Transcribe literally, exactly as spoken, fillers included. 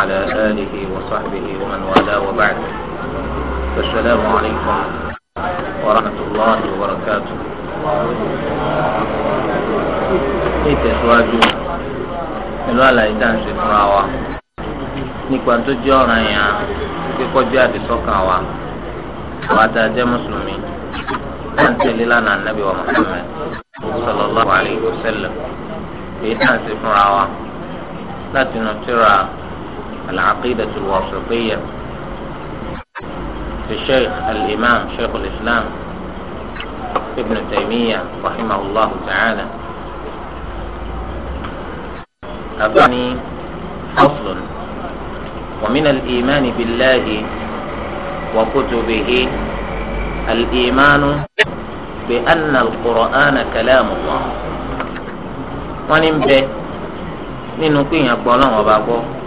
وعلى آله وصحبه ومن والاه وبعد. السلام عليكم ورحمة الله وبركاته. ìtẹ̀síwájú pẹ̀lú àlàyé dáǹsì fúnra wa nípa tó jẹ́ ọ̀ràn yẹn kíkọ́ jẹ́ àdìsọ́kàn wa wa tá a jẹ́ mùsùlùmí wọ́n ń tẹ̀lé lánàá nàbí wa Muhammad sallallahu alayhi wa sallam èyí dáǹsì fúnra wa láti nù tírà al-aqidatu al-wasitiyya fi shaykh al-imam shaykh al-islam ibn Taymiyyah rahimahullah ta'ala. أفاني فصل ومن الإيمان بالله وكتبه الإيمان بأن القرآن كلام الله ونبه nínú pé èèyàn gbọ́ ọlọ́run ọba gbọ́